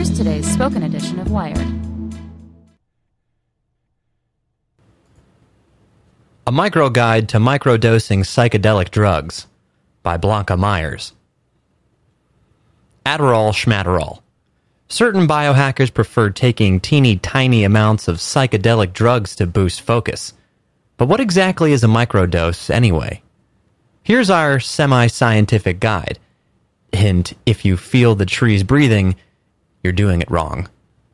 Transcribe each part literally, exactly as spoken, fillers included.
to today's spoken edition of Wired. A Micro Guide to Microdosing Psychedelic Drugs by Blanca Myers. Adderall Schmatterall. Certain biohackers prefer taking teeny tiny amounts of psychedelic drugs to boost focus. But what exactly is a microdose anyway? Here's our semi-scientific guide. Hint, if you feel the trees breathing, you're doing it wrong.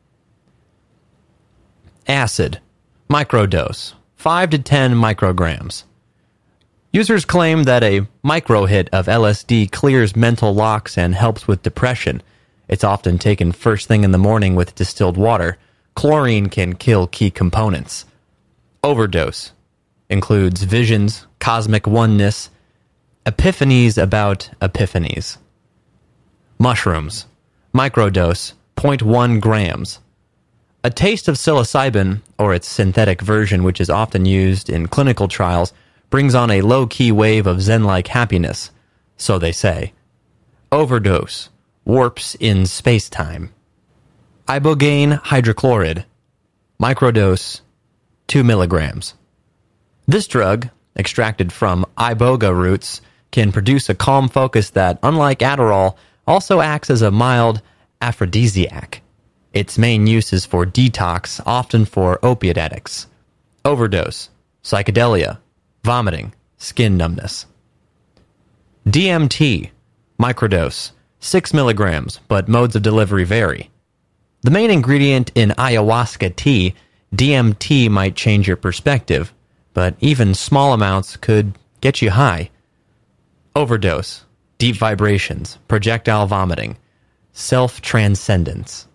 Acid. Microdose. five to ten micrograms. Users claim that a micro hit of L S D clears mental locks and helps with depression. It's often taken first thing in the morning with distilled water. Chlorine can kill key components. Overdose. Includes visions, cosmic oneness, epiphanies about epiphanies. Mushrooms. Microdose. zero point one grams. A taste of psilocybin, or its synthetic version which is often used in clinical trials, brings on a low-key wave of zen-like happiness, so they say. Overdose. Warps in space-time. Ibogaine hydrochloride. Microdose. two milligrams. This drug, extracted from iboga roots, can produce a calm focus that, unlike Adderall, also acts as a mild aphrodisiac. Its main use is for detox, often for opiate addicts. Overdose. Psychedelia. Vomiting. Skin numbness. D M T. Microdose. six milligrams, but modes of delivery vary. The main ingredient in ayahuasca tea, D M T might change your perspective, but even small amounts could get you high. Overdose. Deep vibrations. Projectile vomiting. Self-transcendence.